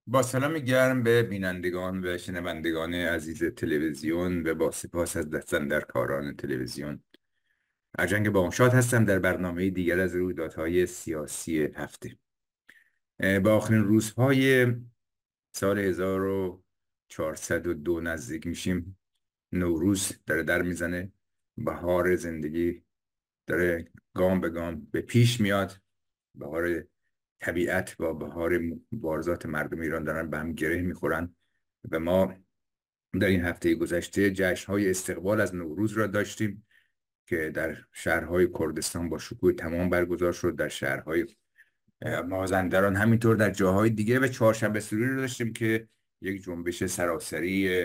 با سلام گرم به بینندگان و شنوندگان عزیز تلویزیون و با سپاس از دستاندرکاران تلویزیون. ارجنگ بامشاد هستم در برنامه دیگر از رویدادهای سیاسی هفته. به آخرین روزهای سال 1402 نزدیک میشیم. نوروز داره در میزنه. بهار زندگی داره گام به گام به پیش میاد. بهار طبیعت با بهار مبارزات مردم ایران دارن به هم گره میخورن و ما در این هفته گذشته جشن‌های استقبال از نوروز را داشتیم که در شهرهای کردستان با شکوه تمام برگزار شد، در شهرهای مازندران همینطور، در جاهای دیگه. و چهارشنبه سوری رو داشتیم که یک جنبش سراسری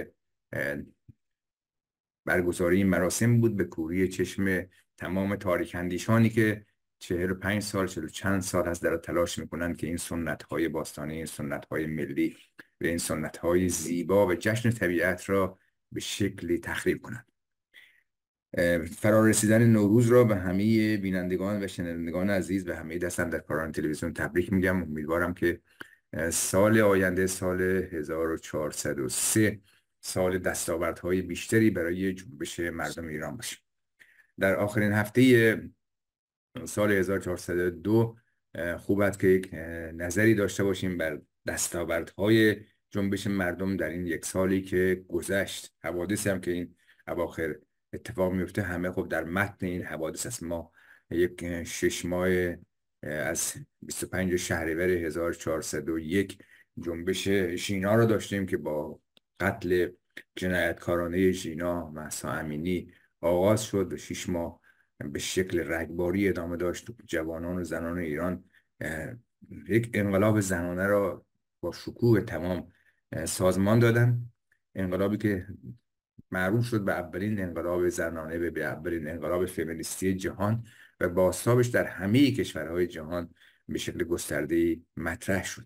برگزاری این مراسم بود به کوری چشم تمام تاریک اندیشانی که 45 سال، 40 چند سال هست در تلاش میکنن که این سنت های باستانی، این سنت های ملی و این سنت های زیبا و جشن طبیعت را به شکلی تخریب کنند. فرا رسیدن نوروز را به همه بینندگان و شنوندگان عزیز و همه دستاندرکاران تلویزیون تبریک میگم. امیدوارم که سال آینده، سال 1403، سال دستاوردهای بیشتری برای جنبش مردم ایران باشه. در آخرین هفته سال 1402 خوب است که یک نظری داشته باشیم بر دستاوردهای جنبش مردم در این یک سالی که گذشت. حوادثی هم که این اواخر اتفاق میفته همه خب در متن این حوادث است. ما یک 6 ماه از 25 شهریور 1401 جنبش ژینا رو داشتیم که با قتل جنایتکارانه ژینا مهسا امینی آغاز شد و 6 ماه به شکل رگباری ادامه داشت. جوانان و زنان ایران یک انقلاب زنانه را با شکوه تمام سازمان دادن. انقلابی که معروف شد به اولین انقلاب زنانه و به اولین انقلاب فمینیستی جهان و بازتابش در همه کشورهای جهان به شکل گسترده‌ای مطرح شد.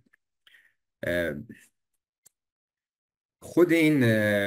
خود این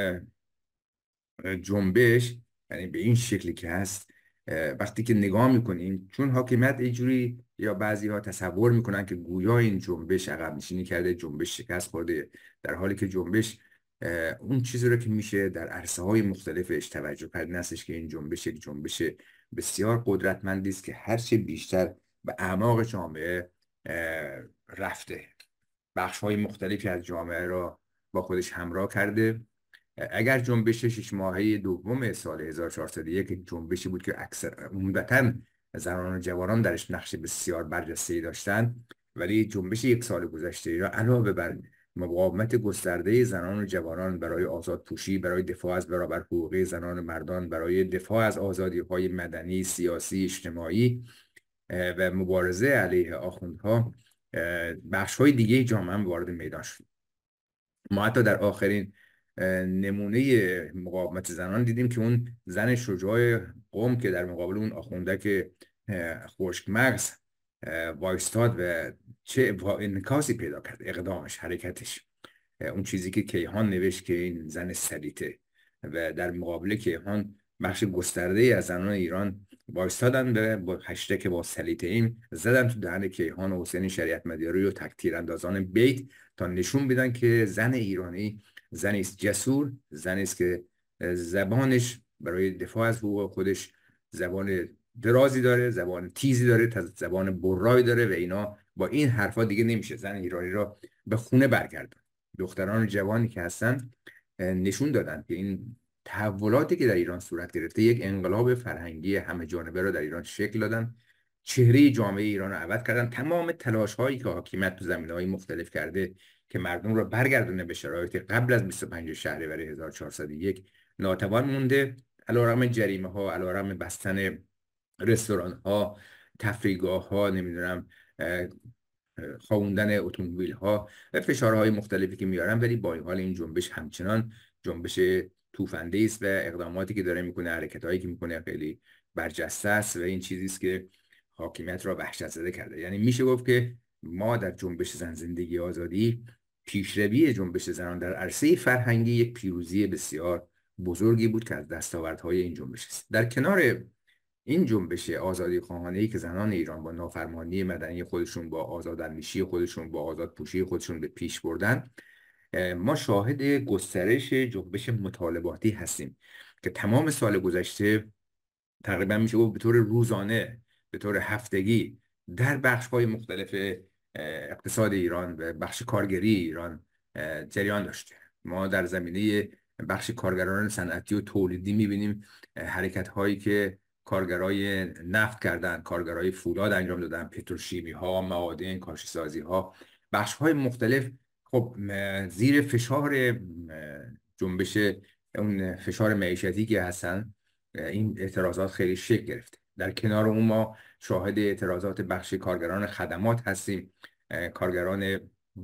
جنبش، یعنی به این شکلی که هست، وقتی که نگاه میکنیم، چون حاکمیت اینجوری یا بعضی ها تصور میکنن که گویا این جنبش عقب نشینی کرده، جنبش شکست خورده، در حالی که جنبش اون چیزی رو که میشه در عرصه های مختلفش توجه کرد هستش که این جنبش یک جنبش بسیار قدرتمندی است که هرچه بیشتر به اعماق جامعه رفته، بخش های مختلفی از جامعه را با خودش همراه کرده. اگر جنبش 6 ماهه دوم سال 1401 جنبشی بود که اکثر عمدتاً زنان و جوانان درش نقش بسیار برجسته‌ای داشتند، ولی جنبش یک سال گذشته را علاوه بر مقاومت گسترده زنان و جوانان برای آزادپوشی، برای دفاع از برابر حقوق زنان و مردان، برای دفاع از آزادی‌های مدنی، سیاسی، اجتماعی و مبارزه علیه آخوندها، بخش‌های دیگه جامعه هم وارد میدان شد. ما حتی در آخرین نمونه مقاومت زنان دیدیم که اون زن شجاع قوم که در مقابل اون آخوندک خشک مغز وایستاد و چه انعکاسی پیدا کرد اقدامش، حرکتش. اون چیزی که کیهان نوشت که این زن سلیته، و در مقابل کیهان بخش گسترده از زنان ایران وایستادن و با هشتگ با سلیته ایم زدن تو دهن کیهان و حسین شریعت مداری و تکتیر اندازان بیت تا نشون بدن که زن ایرانی زنی است جسور، زنی است که زبانش برای دفاع از حقوق خودش زبان درازی داره، زبان تیزی داره، زبان برایی داره و اینا. با این حرفا دیگه نمیشه زن ایرانی را به خونه برگردون. دختران جوانی که هستن نشون دادن که این تحولاتی که در ایران صورت گرفته یک انقلاب فرهنگی همه جانبه رو در ایران شکل دادن، چهره جامعه ایران رو عوض کردن. تمام تلاش هایی که حاکمیت تو زمینه‌های مختلف کرده که مردم رو برگردونه به شرایط قبل از 25 شهریور 1401 ناتوان مونده. علیرغم جریمه ها، علیرغم بستن رستوران ها، تفریحگاه ها، نمیدونم خوابوندن اتومبیل ها و فشارهای مختلفی که میارن، ولی با این حال این جنبش همچنان جنبش توفنده است و اقداماتی که داره میکنه، حرکتایی که میکنه خیلی برجسته است و این چیزی است که حاکمیت را وحشت زده کرده. یعنی میشه گفت که ما در جنبش زن زندگی آزادی، پیشروی جنبش زنان در عرصه فرهنگی یک پیروزی بسیار بزرگی بود که از دستاوردهای این جنبش است. در کنار این جنبش آزادی خواهانه‌ای که زنان ایران با نافرمانی مدنی خودشون، با آزاداندیشی خودشون، با آزادپوشی خودشون به پیش بردن، ما شاهد گسترش جنبش مطالباتی هستیم که تمام سال گذشته تقریبا میشه گفت به طور روزانه، به طور هفتگی در بخش‌های مختلف اقتصاد ایران و بخش کارگری ایران جریان داشته. ما در زمینه بخش کارگران صنعتی و تولیدی میبینیم حرکت هایی که کارگرای نفت کردن، کارگرای فولاد انجام دادن، پتروشیمی ها، معادن، کاشیسازی ها، بخش های مختلف. خب زیر فشار جنبش اون فشار معیشتی که هستن، این اعتراضات خیلی شکل گرفته. در کنار اون ما شاهد اعتراضات بخش کارگران خدمات هستیم، کارگران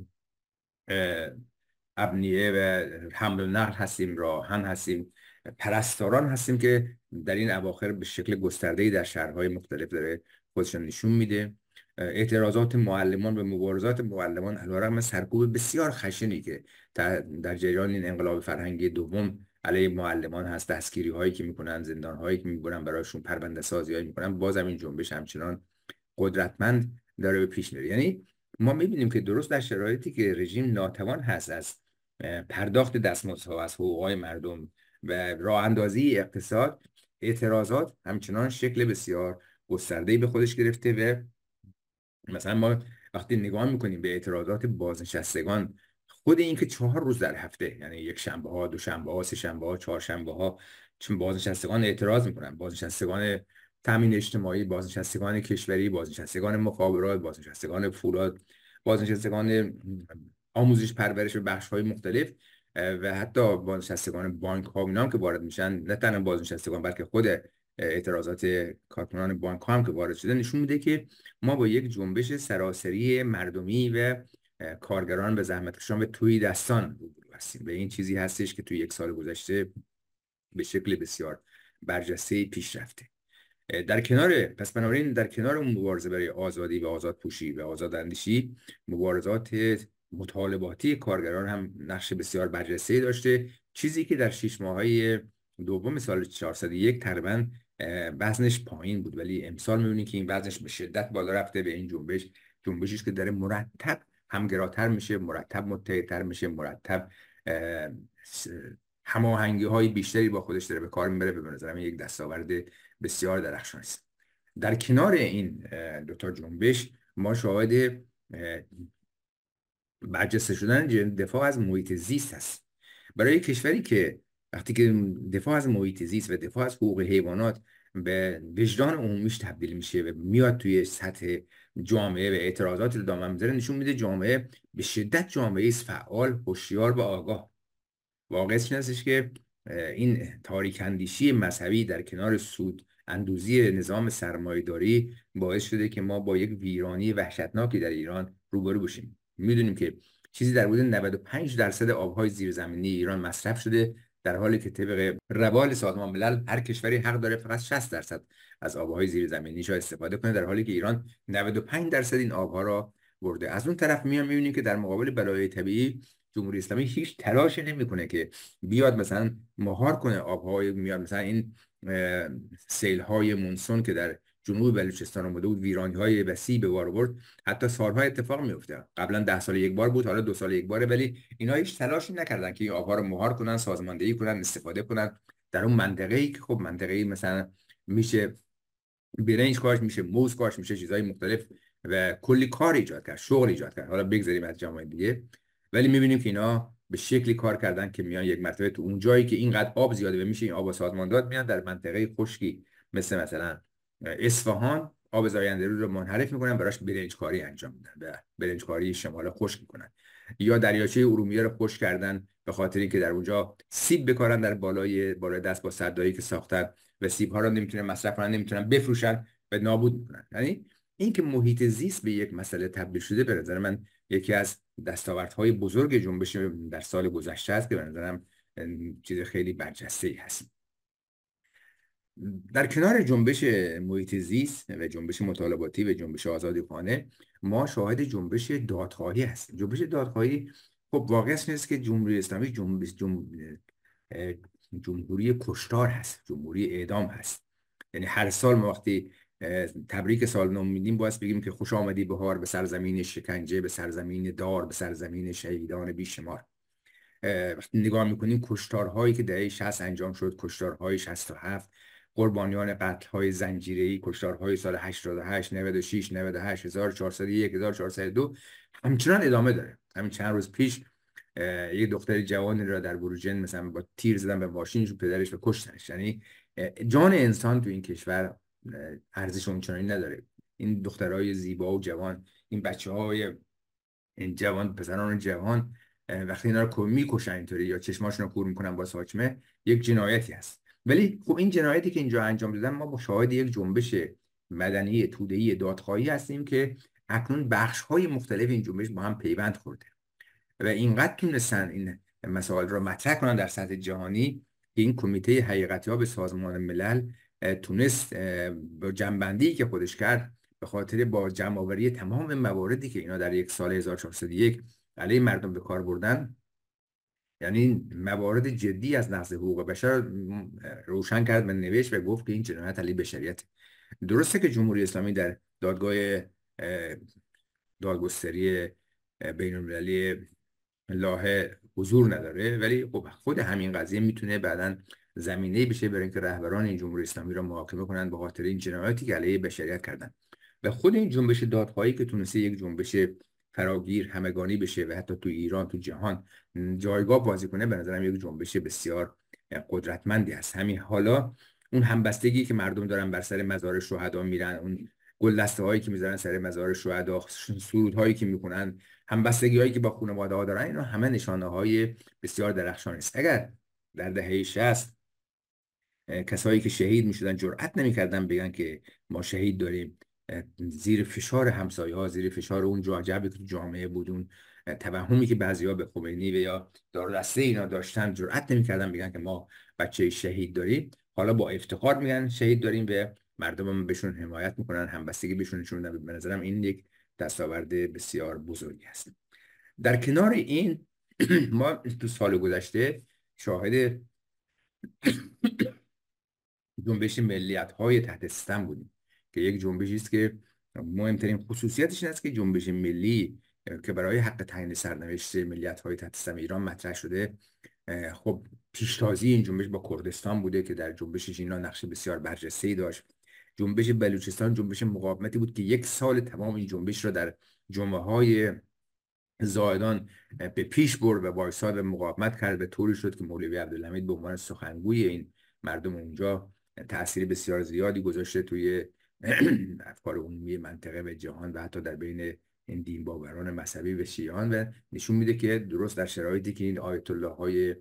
ابنیه و حمل و نقل هستیم، راهن هستیم، پرستاران هستیم که در این اواخر به شکل گسترده‌ای در شهرهای مختلف داره خودشون نشون میده. اعتراضات معلمان و مبارزات معلمان علیرغم سرکوب بسیار خشنی که در جریان این انقلاب فرهنگی دوم علیه معلمان هست، دستگیری هایی که میکنن، زندان هایی که میبرن برایشون، پرونده سازی هایی میکنن، بازم این جنبش همچنان قدرتمند داره به پیش میره. یعنی ما میبینیم که درست در شرایطی که رژیم ناتوان هست از پرداخت دستمزدها، از حقوقهای مردم و راه اندازی اقتصاد، اعتراضات همچنان شکل بسیار گسترده‌ای به خودش گرفته. و مثلا ما وقتی نگاه میکنیم به اعتراضات بازنشستگان، خود این که 4 روز در هفته، یعنی یک شنبه ها، دو شنبه ها، سه شنبه ها، چهار شنبه ها، چون بازنشستگان اعتراض میکنن، بازنشستگان تامین اجتماعی، بازنشستگان کشوری، بازنشستگان مخابرات، بازنشستگان فولاد، بازنشستگان آموزش پرورش و بخش های مختلف و حتی بازنشستگان بانک ها، اینا هم که وارد میشن، نه تنها بازنشستگان بلکه خود اعتراضات کارکنان بانک ها هم که وارد شده، نشون میده که ما با یک جنبش سراسری مردمی و کارگران به زحمتکشان و توی دستان روبرو هستیم. و این چیزی هستش که توی یک سال گذشته به شکل بسیار برجسته پیش رفته. پس بنابراین در کنار مبارزه برای آزادی و آزادپوشی و آزاداندیشی، مبارزات مطالباتی کارگران هم نقش بسیار برجسته‌ای داشته، چیزی که در 6 ماهه دوم سال 401 تقریبا وزنش پایین بود، ولی امسال می‌بینید که این وزنش به شدت بالا رفته. به این جنبشی که داره مرتب همگراتر میشه، مرتب متحدتر میشه، مرتب هماهنگی های بیشتری با خودش داره به کار میبره. به نظرم یک دستاورد بسیار درخشان است. در کنار این دوتا جنبش ما شاهد برجسته شدن دفاع از محیط زیست هست. برای کشوری که وقتی که دفاع از محیط زیست و دفاع از حقوق حیوانات به وجدان عمومیش تبدیل میشه و میاد توی سطح جامعه و اعتراضات رو دامن میذاره، نشون میده جامعه به شدت جامعه است فعال، هوشیار و آگاه. واقعیتش این هستش که این تاریک اندیشی مذهبی در کنار سود اندوزی نظام سرمایه‌داری باعث شده که ما با یک ویرانی وحشتناکی در ایران روبرو بشیم. میدونیم که چیزی در حدود 95% آبهای زیرزمینی ایران مصرف شده، در حالی که طبق روال سازمان ملل هر کشوری حق داره فقط 60% از آبهای زیرزمینیش را استفاده کنه، در حالی که ایران 95% این آبها را برده. از اون طرف میبینیم که در مقابل بلایای طبیعی جمهوری اسلامی هیچ تلاشی نمیکنه که بیاد مثلا مهار کنه آبهای، میاد مثلا این سیل‌های مونسون که در جنوب بلوچستان اومده بود ویرانی‌های وسیع به بار آورد، حتی سالها اتفاق میفته. قبلا 10 سال یک بار بود، حالا 2 سال یک باره، ولی اینا هیچ تلاشی نکردن که این آبها رو مهار کنن، سازماندهی کنن، استفاده کنن در اون منطقه‌ای که خب منطقه‌ای مثلا میشه برنج کاش، میشه موز کاش، میشه چیزهای مختلف و کلی کار ایجاد کرد، شغل ایجاد کرد. حالا بگذاریم از جامعه دیگه، ولی میبینیم که اینا به شکلی کار کردن که میان یک مرتبه تو اون جایی که اینقدر آب زیاده و میشه این آب سازمان داد، میان در منطقه خشکی مثلا اصفهان آب زاینده رود رو منحرف میکنن، براش برنج کاری انجام میدن و برنج کاری شمال خشک میکنن. یا دریاچه ارومیه رو خشک کردن به خاطر اینکه در اونجا سیب بکارن در بالای دست با سدایی که ساختن و سیب ها رو نمیتونن مصرف کنن، نمیتونن بفروشن و نابود میکنن. یعنی اینکه محیط زیست به یک مسئله تبدیل شده، به نظر من یکی از دستاوردهای بزرگ جنبش در سال گذشته است که به نظرم چیز خیلی برجسته‌ای هست. در کنار جنبش محیط زیست و جنبش مطالباتی و جنبش آزادیخوانه، ما شاهد جنبش دادخواهی هستیم. جنبش دادخواهی خب واقعیت نیست که جمهوری اسلامی جمهوری کشتار هست، جمهوری اعدام هست. یعنی هر سال ما وقتی تبریک سال نو میدیم باید بگیم که خوش آمدی بهار به سرزمین شکنجه، به سرزمین دار، به سرزمین شهیدان بیشمار. وقتی نگاه میکنیم کشتارهایی که دهه 60 انجام شد، کشتارهای 67، قربانیان قتل‌های زنجیره‌ای، کشتارهای سال 88، 96، 98، 1401، 1402 همچنان ادامه داره. همین چند روز پیش یک دختر جوانی را در بروجرد مثلا با تیر زدن به ماشینش، پدرش و کشتنش. یعنی جان انسان تو این کشور ارزش اونچنانی نداره. این دخترای زیبا و جوان، این بچه‌های، این جوان، پسران جوان، وقتی اینا رو میکشن اینطوری یا چشماشون رو کور میکنن با ساچمه، یک جنایتی هست. ولی خب این جنایتی که اینجا انجام دادن، ما با شاهد یک جنبش مدنی توده‌ای دادخواهی هستیم که اکنون بخش‌های مختلف این جنبش با هم پیوند خورده و اینقدر تونستن این مسائل رو مطرح کنن در سطح جهانی که این کمیته حقیقتیاب سازمان ملل تونست با جنبندی که خودش کرد، به خاطر با جمع‌آوری تمام مواردی که اینا در یک سال 1401 علیه مردم به کار بردن، یعنی موارد جدی از نقض حقوق بشر، روشن کرد و نوشت و گفت که این جنایت علیه بشریت. درسته که جمهوری اسلامی در دادگستری بین‌المللی لاهه حضور نداره، ولی خب خود همین قضیه میتونه بعداً زمینه بشه برای اینکه رهبران این جمهوری اسلامی را محاکمه کنند به خاطر این جنایاتی که علیه بشریت کردن. و خود این جنبش دادخواهی که تونسته یک جنبش فراگیر همگانی بشه و حتی تو ایران، تو جهان جایگاه بازی کنه، به نظرم یک جنبش بسیار قدرتمندی است. همین حالا اون همبستگی که مردم دارن بر سر مزار شهدا میرن، اون گلدسته هایی که میذارن سر مزار شهدا، سرود هایی که میخونن، همبستگی هایی که با خانواده ها دارن، اینا همه نشانه های بسیار درخشانی است. اگر در دهه 60 کسایی که شهید میشدن جرئت نمیکردن بگن که ما شهید داریم، زیر فشار همسایه ها، زیر فشار اون جاجبی که تو جامعه بود، اون توهمی که بعضیا به خمینی و یا دارالدسته اینا داشتن، جرئت نمیکردن بگن که ما بچه شهید داریم. حالا با افتخار میگن شهید داریم و مردم هم بهشون حمایت میکنن، همبستگی بهشون نشون میدن. به نظرم این یک دستاورد بسیار بزرگی است. در کنار این ما تو سال گذشته شاهد جنبش ملیت‌های تحت ستم بودیم که یک جنبشی است که مهمترین خصوصیتش این است که جنبش ملی که برای حق تعیین سرنوشت ملیت‌های تحت ستم ایران مطرح شده، خب پیشتازی این جنبش با کردستان بوده که در جنبشش اینا نقش بسیار برجسته‌ای داشت. جنبش بلوچستان جنبش مقاومتی بود که یک سال تمام این جنبش را در جمعه‌های زاهدان به پیش برد و وایساد و مقاومت کرد، به طوری شد که مولوی عبدالحمید به عنوان سخنگوی این مردم اونجا تأثیر بسیار زیادی گذاشته توی افکار عمومی منطقه و جهان و حتی در بین این دین باوران مذهبی و شیعیان، و نشون میده که درست در شرایطی که این آیت الله های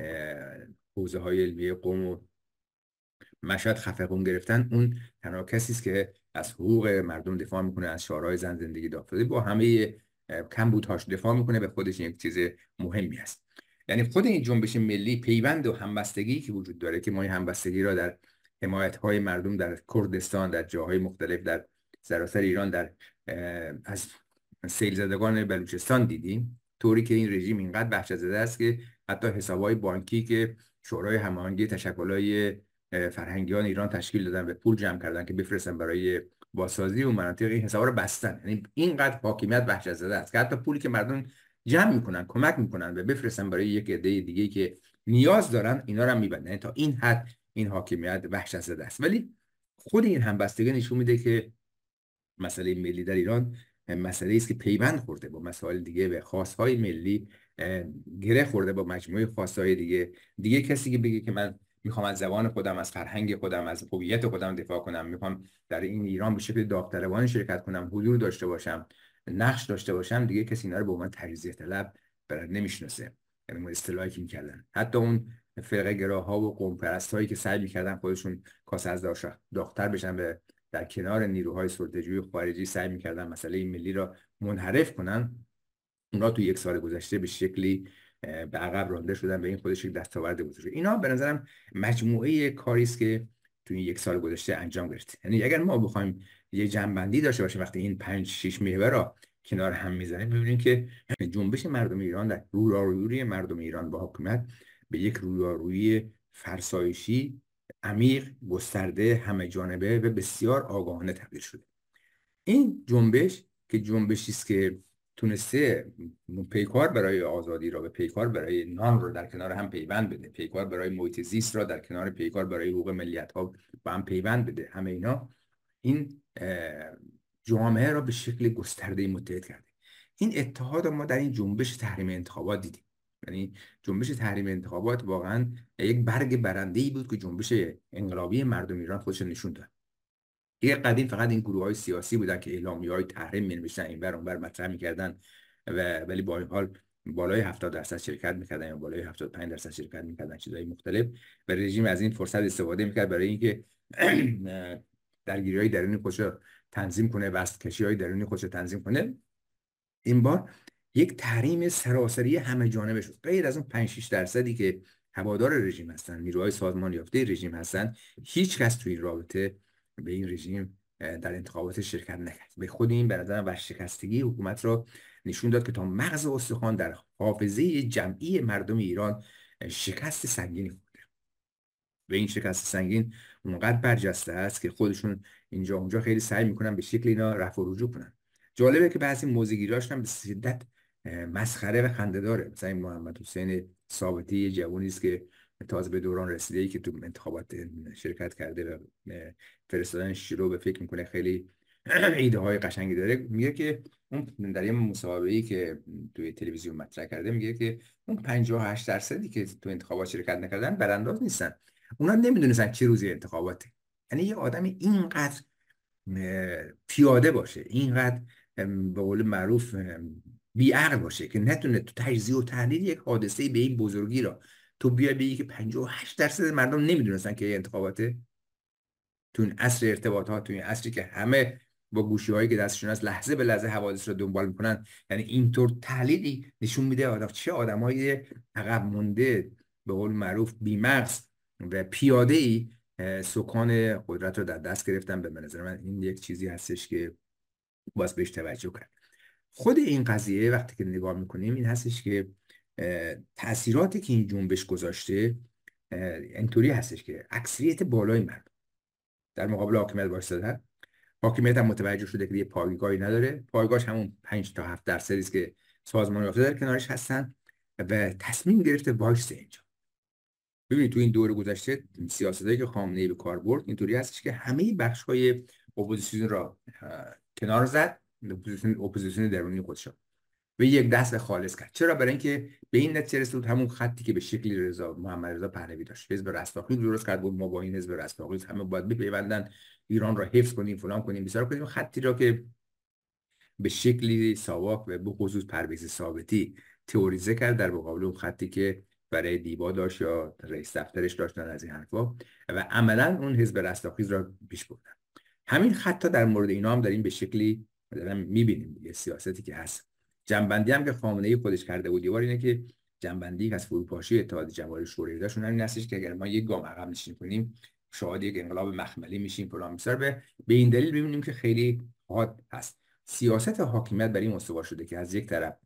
حوزه های علمیه قم و مشهد خفقون گرفتن، اون تنها کسی است که از حقوق مردم دفاع میکنه، از شعارهای زن زندگی داخلی با همه کمبودهاش دفاع میکنه، به خودش یک چیز مهمی است. یعنی خود این جنبش ملی پیوند و همبستگی که وجود داره که ما این همبستگی را در حمایت‌های مردم در کردستان، در جاهای مختلف در سراسر ایران، در از سیل زدگان بلوچستان دیدیم، طوری که این رژیم اینقدر وحشت زده است که حتی حساب‌های بانکی که شورای هماهنگی تشکل‌های فرهنگیان ایران تشکیل دادن و پول جمع کردن که بفرستن برای بازسازی اون مناطق، این حسابا رو بستن. یعنی اینقدر حاکمیت وحشت زده است که حتی پولی که مردم جمع میکنن، کمک میکنن و بفرستن برای یک عده دیگه که نیاز دارن، اینا رو هم میبندن. یعنی تا این حد این حاکمیت وحشت زده است. ولی خود این همبستگی نشون میده که مسئله ملی در ایران مسئله است که پیوند خورده با مسائل دیگه و خواستهای ملی گره خورده با مجموعه خواستهای دیگه کسی که بگه که من میخوام از زبان خودم، از فرهنگ خودم، از هویت خودم دفاع کنم، میخوام در این ایران به شکل داوطلبانه شرکت کنم، حضور داشته باشم، نقش داشته باشم، دیگه کسی اینا رو به عنوان تجزیه طلب نمیشناسه. یعنی اصطلاحی که میکردن حتی اون فرقه گراها و قوم پرستایی که سعی میکردن خودشون کاسه از داغ‌تر بشن به در کنار نیروهای سلطه‌جوی خارجی سعی میکردن مسئله ملی را منحرف کنن، اونا تو یک سال گذشته به شکلی به عقب رانده شدن و این خودش یک دستاورد بزرگه. اینا به نظرم مجموعه کاری است که تو این یک سال گذشته انجام گرفت. یعنی اگر ما بخوایم یه جنبندی داشته باشیم وقتی این 5-6 محور را کنار هم میزنیم، می‌بینیم که جنبش مردم ایران در رویارویی مردم ایران با حکومت به یک رویارویی فرسایشی عمیق، گسترده، همه جانبه و بسیار آگاهانه تبدیل شده. این جنبش که جنبشی است که تونسته پیکار برای آزادی را و پیکار برای نان را در کنار هم پیوند بده، پیکار برای محیط زیست را در کنار پیکار برای حقوق ملیت ها با هم پیوند بده، همه اینا این جامعه را به شکل گسترده متحد کرده. این اتحاد ما در این جنبش تحریم انتخابات دیدیم. یعنی جنبش تحریم انتخابات واقعا یک برگ برنده‌ای بود که جنبش انقلابی مردم ایران خودش نشون داد. دیگه قدیم فقط این گروه های سیاسی بودن که اعلامیه‌های تحریم می‌نوشتن، اینور اونور مطرح می‌کردن ولی با این حال بالای 70% شرکت می‌کردن یا بالای 75% شرکت می‌کردن، چیزهای مختلف، و رژیم از این فرصت استفاده می‌کرد برای اینکه درگیری‌های درونی خودش رو تنظیم کنه، وسط‌کشی‌های درونی خودش رو تنظیم کنه. این بار یک تحریم سراسری همه جانبه شد. غیر از اون 5-6% که هوادار رژیم هستن، نیروهای سازمان یافته رژیم هستن، هیچ کس توی این رابطه به این رژیم در انتخابات شرکت نکرد. به خود این به نظرم ورشکستگی حکومت را نشون داد که تا مغز استخوان در حافظه جمعی مردم ایران شکست سنگینی خورده. و این شکست سنگین اونقدر برجسته است که خودشون اینجا اونجا خیلی سعی میکنن به شکل اینا رفع و رجوع کنن. جالبه که بعضی موزگیراش هم به شدت مسخره و خنده‌داره. مثلا این محمد حسین ثابتی یه جوونی است که تازه به دوران رسیده ای که تو انتخابات شرکت کرده و فرستادنش رو به فکر میکنه خیلی ایده های قشنگی داره. میگه که اون در یه مصاحبه‌ای که توی تلویزیون مطرح کرده میگه که اون 58% که تو انتخابات شرکت نکردن برانداز نیستن، اونا نمیدونستن چه روزی انتخاباته. یعنی یه آدمی اینقدر پیاده باشه، اینقدر به قول معروف بی‌عقل باشه که نتونه تو تجزیه و تحلیل یک حادثه به این بزرگی را تو بیای بگی که 58% مردم نمیدونستن که انتخاباته. تو این عصر ارتباطات، تو این عصری که همه با گوشی‌هایی که دستشون از لحظه به لحظه حوادث رو دنبال میکنن، یعنی اینطور تحلیلی نشون میده چه آدمای عقب مونده، به قول معروف بی‌مغز و پیاده‌ای سکان قدرت رو در دست گرفتن. به نظر من این یک چیزی هستش که باید بهش توجه کرد. خود این قضیه وقتی که نگاه میکنیم این هستش که تأثیراتی که این جنبش گذاشته اینطوری هستش که اکثریت بالای مردم در مقابل حاکمیت وایسادن. حاکمیت هم متوجه شده که یه پایگاهی نداره، پایگاهش همون 5 تا 7% است که سازمان یافته در کنارش هستن و تصمیم گرفته وایسته اینجا. ببینید تو این دور گذشته سیاستایی که خامنه‌ای به کار برد اینطوری هستش که همه بخش‌های اپوزیسیون را کنار زد، اپوزیسیون درونی خودش و یک دست خالص کرد. چرا؟ برای اینکه به این نتیجه رسید همون خطی که به شکلی محمد رضا پهلوی داشت، حزب رستاخیز درست کرد بود ما با این حزب رستاخیز همه باید بپیوندن، ایران را حفظ کنیم، فلان کنیم، بیسار کنیم. خطی را که به شکلی ساواک و به خصوص پرویز ثابتی تئوریزه کرد در مقابل اون خطی که برای دیبا داشت یا رئیس دفترش داشتن از این حرفا و عملا اون حزب رستاخیز را پیش بردن. همین خطا در مورد اینا هم داریم به شکلی داریم میبینیم. یه سیاستی که هست، جنبندی هم که خامنه‌ای خودش کرده بود دیوار اینه که جنبندی از فروپاشی اتحاد جماهیر شوروی داشتون همین هستش که اگر ما یک گام عقب نشینیم کنیم شاهد یک انقلاب مخملی میشیم فلان بسار. به این دلیل ببینیم که خیلی حاد هست. سیاست حاکمیت بر این استوار شده که از یک طرف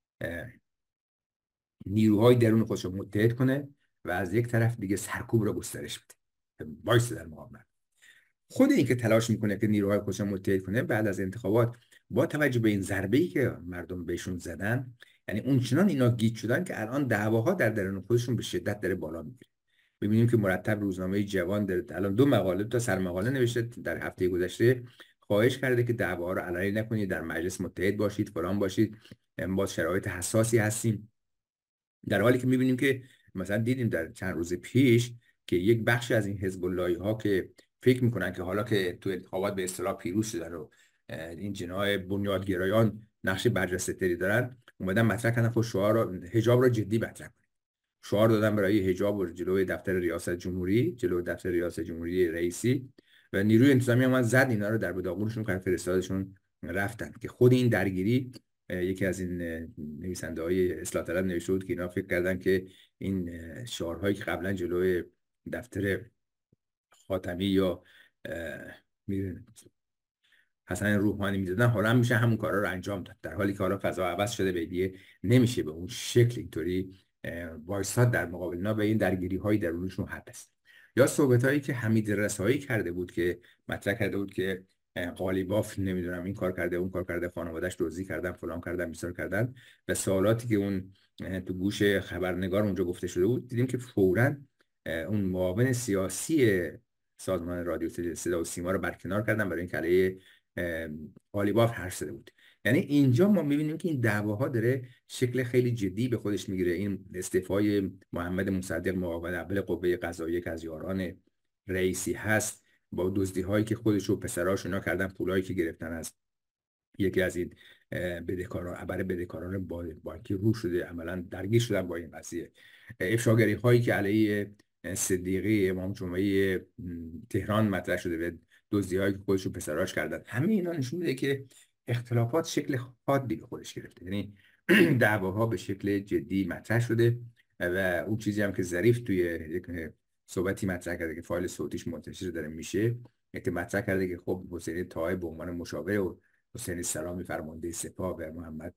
نیروهای درون خودش رو متحد کنه و از یک طرف دیگه سرکوب رو گسترش بده، وایس در مقابل. خود این که تلاش میکنه که نیروهای خودش رو متحد کنه بعد از انتخابات با توجه به این ضربه‌ای که مردم بهشون زدن، یعنی اونچنان اینا گیج شدن که الان دعواها در درون خودشون به شدت داره بالا میگیره. ببینیم که مرتب روزنامه جوان داره الان 2 مقاله تا سرمقاله نوشته در هفته گذشته، خواهش کرده که دعواها رو علنی نکنید، در مجلس متحد باشید، فلان باشید، با شرایط حساسی هستیم. در حالی که میبینیم که مثلا دیدیم در چند روز پیش که یک بخش از این حزب اللهی ها که فکر میکنن که حالا که تو انتخابات به اصطلاح پیروز شدن و این جناح بنیادگرایان نقش برجسته تری دارن، اومدن مطرح کردن خود شعار حجاب را جدی مطرح کنید. شعار دادن برای حجاب و جلوی دفتر ریاست جمهوری، جلوی دفتر ریاست جمهوری رئیسی، و نیروی انتظامی هم زد اینا رو در بداغونشون کرد، فرستادشون رفتن. که خود این درگیری یکی از این نویسنده های اصلاح طلب نوشته بود که اینا فکر کردن که این شعارهایی که قبلا جلوی دفتر خاتمی یا حسن روحانی میدادن حالا هم میشه همون کارا رو انجام داد، در حالی که حالا فضا عوض شده به دیگه نمیشه به اون شکل اینطوری وایساد در مقابل اینا و این درگیری های درونشون حل است. یا صحبت هایی که حمید رضایی کرده بود که مطرح کرده بود که قالیباف نمیدونم این کار کرده اون کار کرده، خانواده‌اش دزدی کردن، فلان کردن، بیسار کردن، و سوالاتی که اون تو گوش خبرنگار اونجا گفته شده بود، دیدیم که فوراً اون معاون سیاسی سازمان رادیو صدا و سیما رو برکنار کردن برای اینکه علیه قالیباف حرف زده بود. یعنی اینجا ما میبینیم که این دعواها داره شکل خیلی جدی به خودش میگیره. این استعفای محمد مصدق معاون اول قوه قضاییه که از یاران رئیسی هست، با دزدی هایی که خودش و پسراش اینا کردن، پولایی که گرفتن از یکی از این بدهکاران، ابر بدهکاران بانکی رو شده، عملا درگیر شدن با این قضیه. افشاگری هایی که علیه صدیقی امام جمعه تهران مطرح شده و دزدی هایی که خودش و پسراش کردن، همه اینا نشون میده که اختلافات شکل حادی به خودش گرفته. یعنی دعواها به شکل جدی مطرح شده و اون چیزی هم که ظریف توی یک صحبتی مطرح کرده که فایل صوتیش منتشر داره میشه، که مطرح کرده که خب حسین طاهر به عنوان مشاور و حسین سلامی فرمانده سپاه و محمد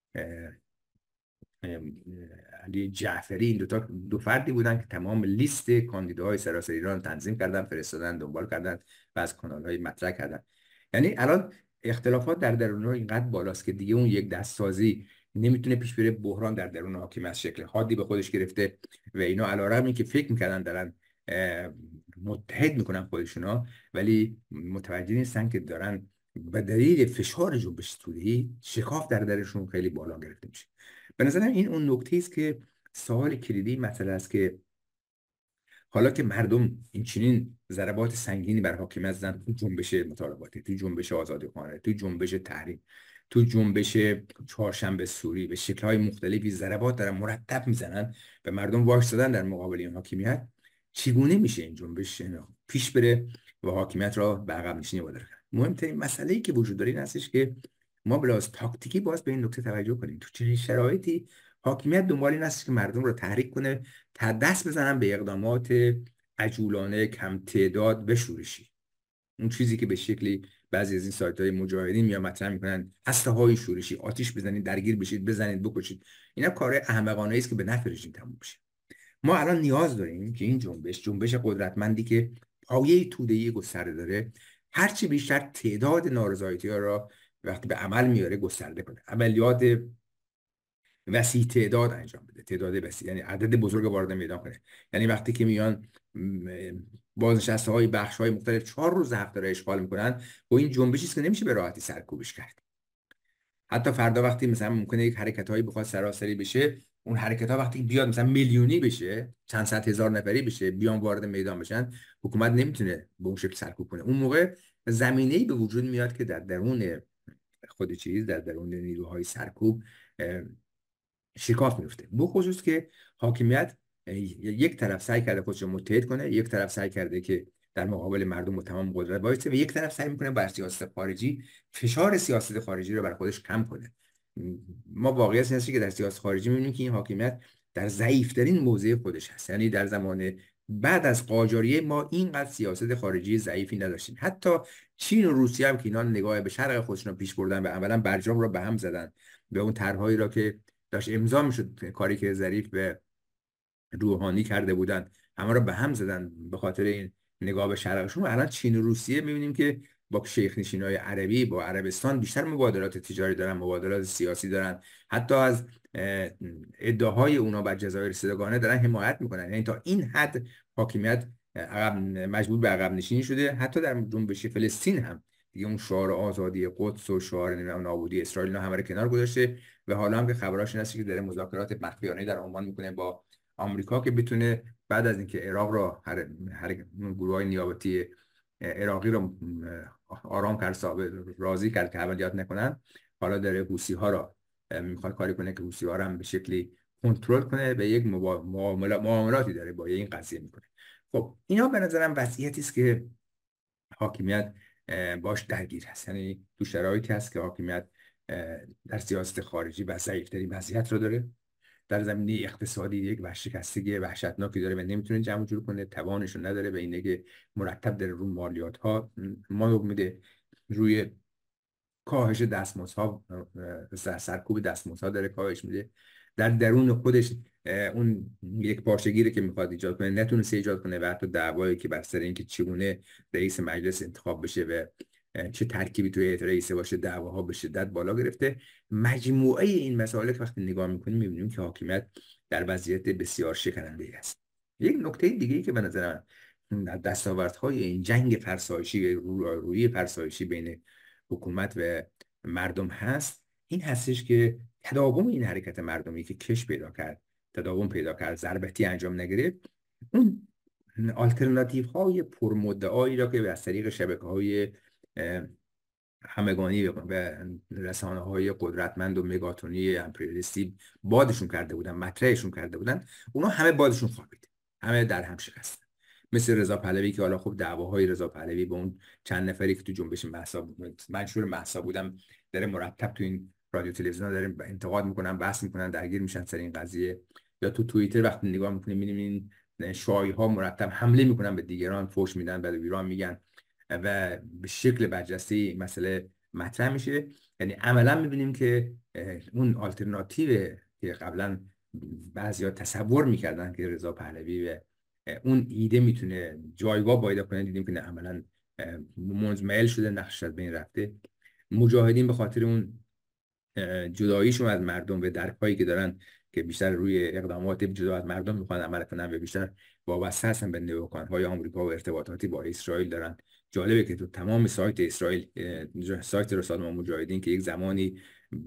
علی جعفری، این دو فردی بودن که تمام لیست کاندیداهای سراسری ایران تنظیم کردن، فرستادن، دنبال کردن و از کانال‌های مطرح کردن. یعنی الان اختلافات در درون اینقدر بالاست که دیگه اون یک دست سازی نمیتونه پیش بره. بحران در درون حاکم از شکل حادی به خودش گرفته و اینا علیرغم اینکه فکر میکردن دارن متحد میکنن خودشونا، ولی متوجه نیستن که دارن به دلیل فشار جنبش توده‌ای شکاف در درشون خیلی بالا گرفته میشه. به نظرم این اون نکته است که سوال کلیدی مسئله است که حالا که مردم این چنین ضربات سنگینی بر حاکمیت زدن، تو جنبش مطالباتی، تو جنبش آزادیخوانه، تو جنبش تحریم، تو جنبش چهارشنبه سوری، به شکل‌های مختلفی ضربات دارن مرتب میزنن و مردم وایسادن در مقابل این حاکمیت، چگونه میشه این جنبش پیش بره و حاکمیت را به عقب نشینی وادار کنه؟ مهمترین مسئله‌ای که وجود داره این هستش که ما به لحاظ تاکتیکی باز به این نکته توجه کنیم. تو چنین شرایطی حاکمیت دنبال این است که مردم رو تحریک کنه تا دست بزنن به اقدامات عجولانه، کم تعداد و شورشی. اون چیزی که به شکلی بعضی از این سایت‌های مجاهدین یا مطرح میکنن، هسته‌های شورشی، آتش بزنید، درگیر بشید، بزنید، بکشید، اینا کار احمقانه است که به نفع رژیم تموم بشه. ما الان نیاز داریم که این جنبش قدرتمندی که پایه توده‌ای گسترده داره، هرچی بیشتر تعداد نارضایتی‌ها را وقتی به عمل میاره گسترده کنه، عملیات وسیع تعداد انجام بده، تعداد وسیع یعنی عدد بزرگ وارد میدان کنه. یعنی وقتی که میان بازنشسته های بخش های مختلف 4 روز هفته را اشغال میکنن، و این جنبشی است که نمیشه به راحتی سرکوبش کرد. حتی فردا وقتی مثلا ممکنه یک حرکت هایی بخواد سراسری بشه، اون حرکت ها وقتی بیاد مثلا میلیونی بشه، چند صد هزار نفری بشه، بیان وارد میدان بشن، حکومت نمیتونه به اون شکل سرکوب کنه. اون موقع زمینه‌ای به وجود میاد که در درون خود چیز، در درون نیروهای سرکوب شکاف میفته. بخصوص که حاکمیت یک طرف سعی کرده خودش رو متحد کنه، یک طرف سعی کرده که در مقابل مردم و تمام قدرت وایسه، و یک طرف سعی میکنه بر سیاست خارجی، فشار سیاست خارجی رو بر خودش کم کنه. ما واقعیت این است که در سیاست خارجی میبینیم که این حاکمیت در ضعیف‌ترین موضع خودش هست. یعنی در زمان بعد از قاجاریه ما اینقدر سیاست خارجی ضعیفی نداشتیم. حتی چین و روسیه هم که اینا نگاه به شرق خودشون پیش بردن و اولا برجام رو به هم زدن، به اون طرحهایی را که داشت امضا میشد، کاری که ظریف به روحانی کرده بودن، همه رو به هم زدن به خاطر این نگاه به شرقشون. و الان چین و روسیه میبینیم که با شیخ نشینای عربی، با عربستان بیشتر مبادلات تجاری دارن، مبادلات سیاسی دارن، حتی از ادعاهای اونا بر جزایر سه‌گانه دارن حمایت میکنن. یعنی تا این حد حاکمیت مجبور به عقب نشینی شده. حتی در جنبش فلسطین هم دیگه اون شعار آزادی قدس و شعار نابودی اسرائیل همه رو کنار گذاشته و حالا هم که خبراش این هست که داره مذاکرات مخفیانه در عمان میکنه با آمریکا که بتونه بعد از اینکه عراق را گروه‌های نیابتی عراقی رو آرام کرد، راضی کرد که عملیات نکنن، حالا داره حوثی‌ها را میخواد کاری کنه که حوثی‌ها را هم به شکلی کنترل کنه، به یک معاملاتی داره با این قضیه میکنه. خب اینا به نظرم وضعیتی است که حاکمیت باش درگیر هست. یعنی تو شرایطی هست که حاکمیت در سیاست خارجی و ضعیف‌ترین وضعیت رو داره، در زمینه اقتصادی یک ورشکستگی وحشتناکی داره و نمیتونه جمع جور کنه، توانش رو نداره، به اینه که مرتب داره رو مالیات ها ما میده، روی کاهش دستمزدها، سرکوب دستمزدها داره کاهش میده، در درون خودش اون یک پارچگی رو که میخواد ایجاد کنه نتونسته ایجاد کنه و حتی دعوایی که بر سر اینکه چگونه رئیس مجلس انتخاب بشه و چه ترکیبی توی هیئت رئیسه باشه دعواها به شدت بالا گرفته. مجموعه این مسائل که وقتی نگاه میکنیم میبینیم که حاکمیت در وضعیت بسیار شکننده ای است. یک نکته دیگه ای که به نظر من دستاوردهای این جنگ فرسایشی روی فرسایشی بین حکومت و مردم هست این هستش که تداوم این حرکت مردمی که کش پیدا کرد، تداوم پیدا کرد، ضربتی انجام نگرفت، اون آلترناتیو های پرمدعایی را که از طریق شبکه های همگانی و رسانه های قدرتمند و مگاتونی امپریالیستی بادشون کرده بودن، مطرحشون کرده بودن، اونا همه بادشون خوابید، همه در هم شکستن. مثل رضا پهلوی که حالا خب دعواهای رضا پهلوی با اون چند نفری که تو جنبش مهسا منشور مهسا بودم داره مرتب تو این رادیو تلویزیون داریم انتقاد میکنن، بحث میکنن، درگیر میشن سر این قضیه. یا تو توییتر وقتی نگاه میکنیم میبینیم این شایعه ها مرتب حمله میکنن به دیگران، فوش میدن، بعد ایران میگن و به شکل برجسته مسئله مطرح میشه. یعنی عملا میبینیم که اون آلترناتیو که قبلا بعضیا تصور میکردن که رضا پهلوی و اون ایده میتونه جایگاه پیدا کنه، دیدیم که نه، عملا منزمل شده، نقش از بین رفته. مجاهدین به خاطر اون جداییشون از مردم و درکایی که دارن که بیشتر روی اقدامات جدا از مردم میخوان عمل کنن و بیشتر وابسته هستن به نیوکان‌های آمریکا و ارتباطاتی با اسرائیل دارن. جالبه که تو تمام سایت اسرائیل، سایت رسانه مجاهدین که یک زمانی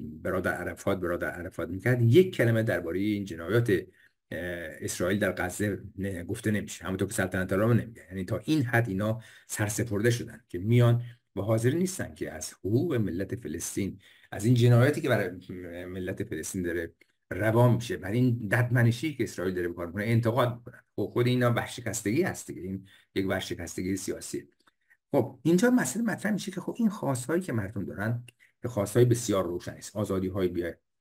برادر عرفات میکرد، یک کلمه درباره این جنایات اسرائیل در غزه گفته نمیشه، همونطور که سلطنت عرب نمیگه. یعنی تا این حد اینا سرسپرده شدن که میان و حاضر نیستن که از حقوق ملت فلسطین، از این جنایاتی که برای ملت فلسطین داره روا میشه، برای این ددمنشی که اسرائیل داره کار میکنه انتقاد میکنن. خود اینا ورشکستگی هست دیگه، این یک ورشکستگی سیاسیه. خب اینجا مسئله مطرح میشه که خب این خواستهایی که مردم دارن که خواستهای بسیار روشن است، آزادی های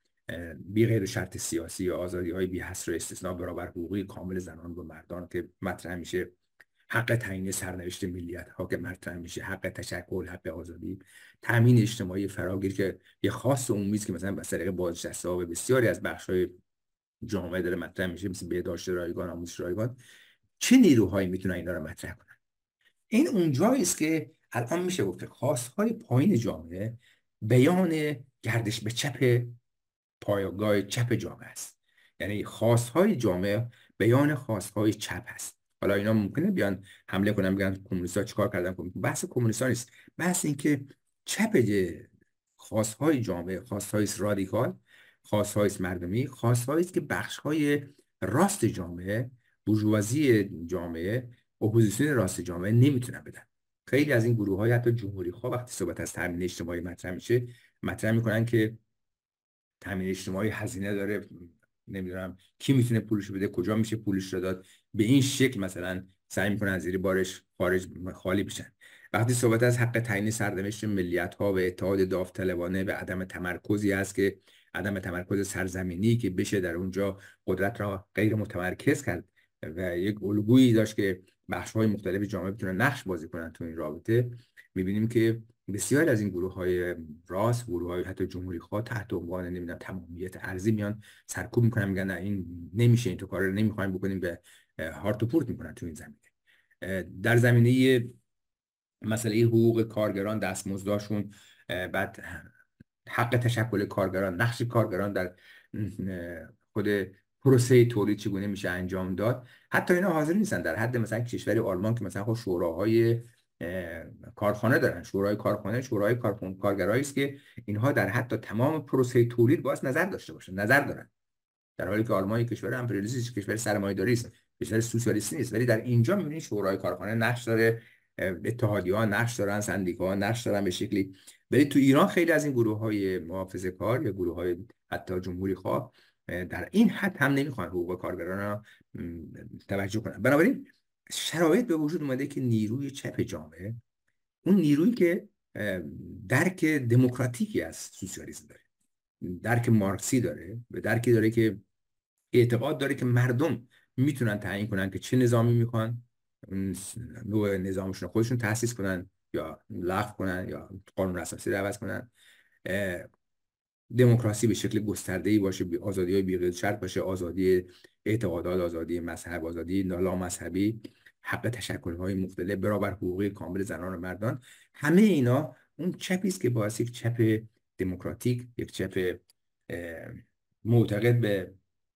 بی غیر شرط سیاسی یا آزادی های بی حصر و استثناء، برابر حقوقی کامل زنان و مردان که مطرح میشه، حق تعیین سرنوشت ملیت ها که مطرح میشه، حق تشکل، حق آزادی، تامین اجتماعی فراگیر که یه خاص عمومی است که مثلا از طریق بازنشسته‌ها و بسیاری از بخش‌های جامعه داره مطرح میشه، مثل بهداشت رایگان، آموزش رایگان. چه نیروهایی میتونن اینا رو مطرح کنن؟ این اونجایی است که الان میشه گفت خواست‌های پایین جامعه بیان گردش به چپ پایگاه چپ جامعه است. یعنی خواست‌های جامعه بیان خواست‌های چپ است. حالا اینا ممکنه بیان حمله کنن بگن کمونیست‌ها چیکار کردن. بحث کمونیست‌ها نیست، بحث این که چپ خواست‌های جامعه، خواست‌های رادیکال، خواست‌های مردمی، خواست‌هایی است که بخش‌های راست جامعه، بورژوازی جامعه، اپوزیسیون راست جامعه نمیتونن بدن. خیلی از این گروه‌های حتی جمهوری‌خواه وقتی صحبت از تامین اجتماعی مطرح میشه، مطرح میکنن که تامین اجتماعی هزینه داره، نمیدونم کی میتونه پولش بده، کجا میشه پولش رو داد، به این شکل مثلا سعی میکنن از زیر بارش خالی بشن. وقتی صحبت از حق تعیین سرنوشت ملیت ها و اتحاد داوطلبانه و عدم تمرکزی است که عدم تمرکز سرزمینی که بشه در اونجا قدرت را غیر متمرکز کرد و یک الگویی داشت که بخش های مختلف جامعه بتونن نقش بازی کنن تو این رابطه، میبینیم که بسیار از این گروه های راست، گروه های حتی جمهوری خواه تحت عنوان نمیدونم تمامیت ارضی میان سرکوب میکنن، میگن نه این نمیشه، این تو کار رو نمیخوایم بکنیم، به هارت و پورت میکنن تو این زمینه. در زمینه مسئله حقوق کارگران، دستمزدشون، بعد حق تشکل کارگران، نقش کارگران در خود پروسه تولید چگونه میشه انجام داد، حتی اینا حاضر نیستن در حد مثلا کشور آلمان که مثلا خب شوراهای کارخانه دارن، شورای کارخانه، شورای کارگرایی است که اینها در حتی تمام پروسه تولید باید نظر داشته باشن، نظر دارن، در حالی که آلمان کشور امپریالیستی، کشور سرمایه‌داری است، کشور سوسیالیستی نیست، ولی در اینجا می‌بینید شورای کارخانه نقش داره، اتحادیه‌ها نقش دارن، سندیکاها نقش دارن به شکلی. ولی تو ایران خیلی از این گروه‌های محافظه‌کار یا گروه‌های حتی جمهوری خواه در این حد هم نمی‌خوان حقوق کارگران را توجه کنن. بنابراین شرایط به وجود اومده که نیروی چپ جامعه، اون نیرویی که درک دموکراتیکی از سوسیالیسم داره، درک مارکسی داره، به درکی داره که اعتقاد داره که مردم میتونن تعیین کنن که چه نظامی میخوان، نوع نظامشون خودشون تأسیس کنن یا لغو کنن یا قانون اساسی رو عوض کنن. دموکراسی به شکل گسترده‌ای باشه، آزادی‌های بی‌قید شرط باشه، آزادی اعتقادات، آزادی مذهب، آزادی لامذهبی، حق تشکل‌های مختلف، برابر حقوقی کامل زنان و مردان. همه اینا اون چپی است که باعث یک چپ دموکراتیک، یک چپ اه، معتقد به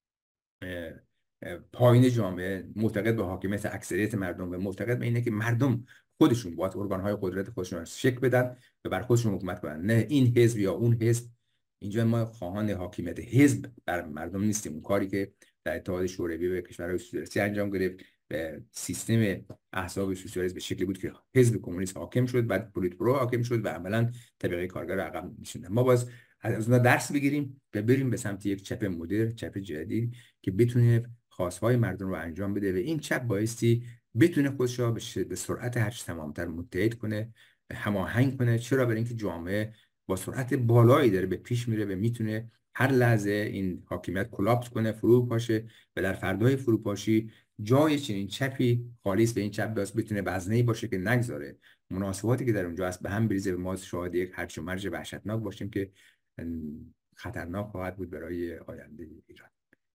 پایین جامعه، معتقد به حاکمیت اکثریت مردم و معتقد به اینه که مردم خودشون باید ارگان‌های قدرت خودشون رو شکل بدن و بر خودشون حکومت کنن، نه این حزب یا اون حزب. اینجا ما خواهان حاکمیت حزب بر مردم نیستیم. اون کاری که در اتحاد شوروی و کشورهای سوسیالیستی انجام گرفت به سیستم احزاب سوسیالیست به شکلی بود که حزب کمونیست حاکم شد، بعد پولیتبرو حاکم شد و عملا طبقه کارگر رو عقب نشوندن. ما باز از اونها درس بگیریم و بریم به سمت یک چپ مدرن، چپ جدید که بتونه خواستهای مردم رو انجام بده و این چپ بایستی بتونه خودش رو به سرعت هرچه تمامتر متحد کنه، هماهنگ کنه. چرا؟ برای اینکه جامعه با سرعت بالایی داره به پیش میره و میتونه هر لحظه این حاکمیت کلاپس کنه، فرو پاشه و در فردای فروپاشی جای چنین چپی خالیست به این چپ باز بتونه وزنه‌ای باشه که نگذاره مناسباتی که در اونجا هست به هم بریزه و ما شاهد یک هرچ و مرج وحشتناک باشیم که خطرناک خواهد بود برای آینده ایران.